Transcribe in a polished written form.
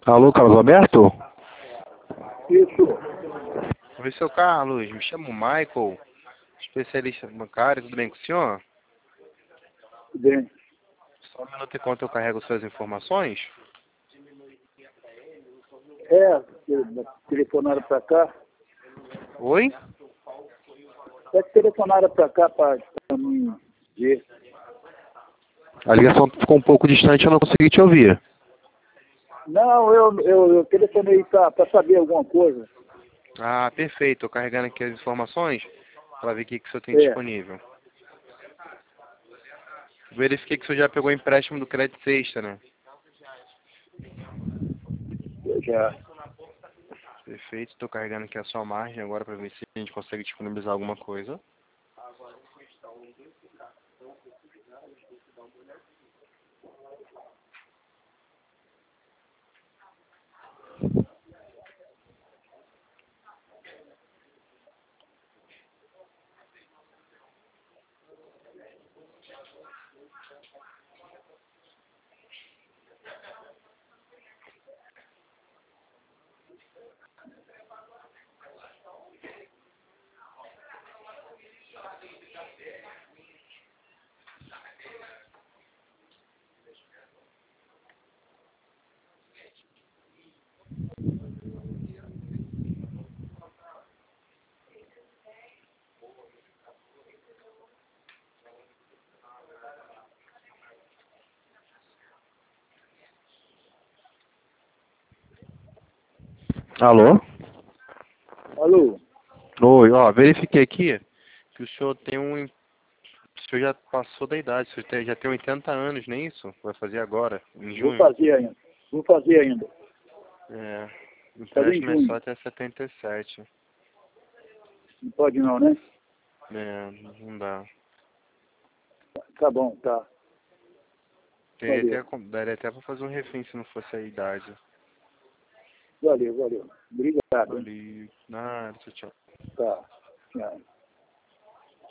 Alô, Carlos Alberto? Isso. Oi, seu Carlos. Me chamo Michael, especialista bancário. Tudo bem com o senhor? Bem. Só um minuto enquanto eu carrego suas informações. Telefonaram para cá. Oi? Telefonaram para cá para mim ver. A ligação ficou um pouco distante, eu não consegui te ouvir. Não, eu telefonei para saber alguma coisa. Ah, perfeito. Estou carregando aqui as informações para ver o que o senhor tem disponível. Verifiquei que o senhor já pegou o empréstimo do Crédito Sexta, né? Eu já. Perfeito. Estou carregando aqui a sua margem agora para ver se a gente consegue disponibilizar alguma coisa. Alô? Alô? Oi, ó, verifiquei aqui que o senhor tem o senhor já passou da idade, o senhor já tem 80 anos, não é isso? Vai fazer agora, em Vou junho? fazer ainda. Vou fazer ainda. É, o Fazer em empréstimo é só junho. até 77. Não pode não, né? É, não dá. Tá bom, tá. Valeu. Daria até pra fazer um refém se não fosse a idade. Valeu. Obrigado, hein? Ali, nada, tchau, tchau. Tá. Tchau.